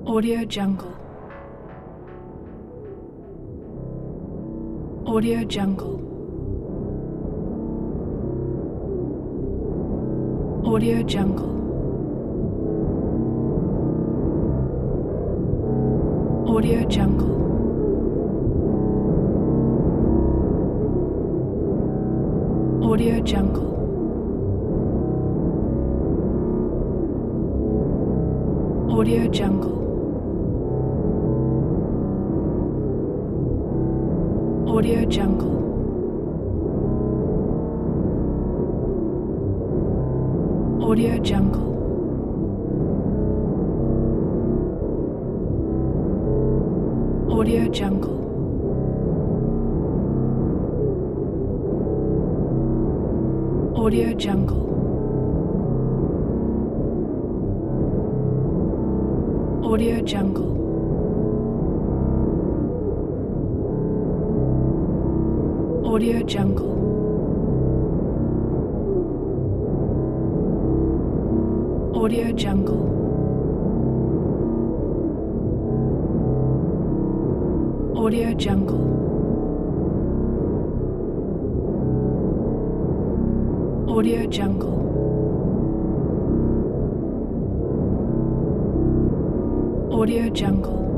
Audio Jungle. Audio Jungle. Audio Jungle. Audio Jungle. Audio Jungle. Audio Jungle. Audio Jungle. Audio Jungle. Audio Jungle. Audio Jungle. Audio Jungle. Audio Jungle. Audio Jungle. Audio Jungle. Audio Jungle. Audio Jungle.